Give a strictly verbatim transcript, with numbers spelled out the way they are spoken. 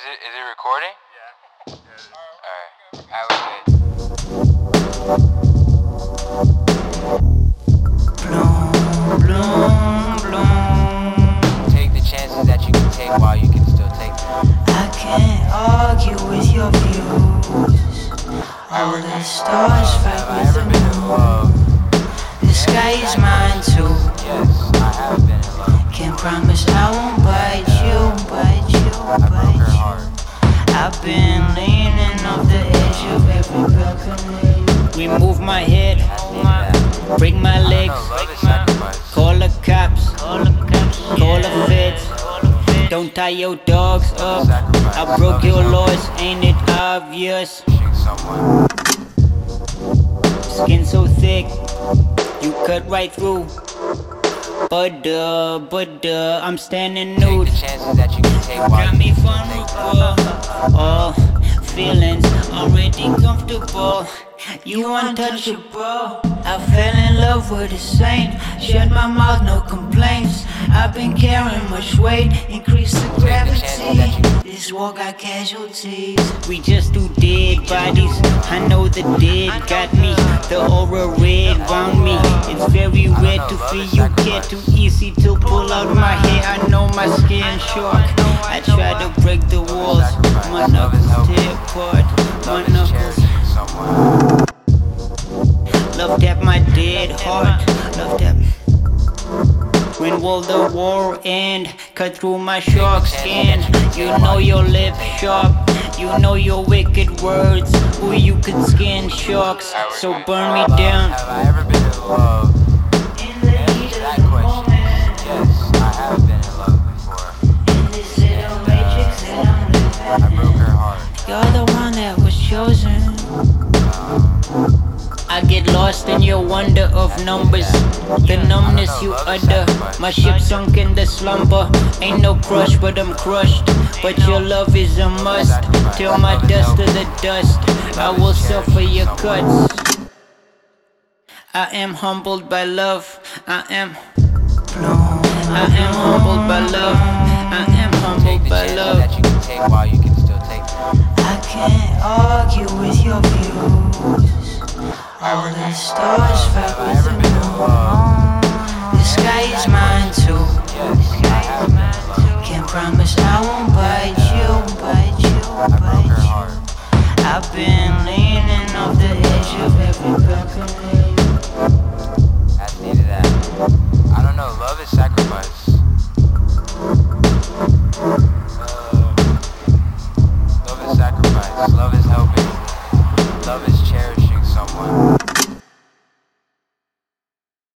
it is it recording? Yeah. Alright. Alright, we're good. Bloom, bloom, bloom. Take the chances that you can take while you can still take them. I can't argue with your views. All the stars fight Have I with ever the been in moon. love? The sky is mine too. Yes, I have been in love. Can't promise I won't bite you, bite you, I broke her bite heart. you. I've been leaning off the edge of every balcony. Remove my head, break my I don't legs, know, love is sacrifice. call the cops, call the feds. Don't tie your dogs up. I broke your laws, ain't it obvious? Shoot someone. Skin so thick, you cut right through. But uh, but uh, I'm standing Take nude. the chances that you can take while Got you me can still take them. vulnerable. All feelings already comfortable. You untouchable. I fell in love with a saint. Shut my mouth, no complaints. I've been carrying much weight, increase the gravity. This war got casualties. We just two dead bodies. I know the dead got me. The aura red round me. It's very rare to feel you care. Too easy to pull out my hair. I know my skin short. I try to break the walls. My knuckles tear apart. My Love is knuckles. cherishing someone. Love that my dead heart. Love that. When will the war end? Cut through my shark skin. You know your lips sharp. You know your wicked words. Who you could skin sharks. So burn me down. Have I ever been in love? In the heat Answer of that the question. moment. Yes, I have been in love before. In this little matrix that I'm I living. broke her heart. You're the one that was chosen. I get lost in your wonder of numbers. The numbness you utter. My ship sunk in the slumber. Ain't no crush, but I'm crushed. But your love is a must. Till my dust to the dust. I will suffer your cuts. I am humbled by love. I am. I am humbled by love. I am Take humbled the by chances love. that you can take while you can still take them. I can't argue with your views. All the stars fight Have I with ever the been in moon. love? The sky is mine too. Yes, I have been in love. Can't promise I won't bite you, bite you, I broke bite her you. heart. I've been leaning off the edge of every balcony. I needed that. I don't know, love is sacrifice. Uh, love is sacrifice. Love is helping. Love is cherishing someone.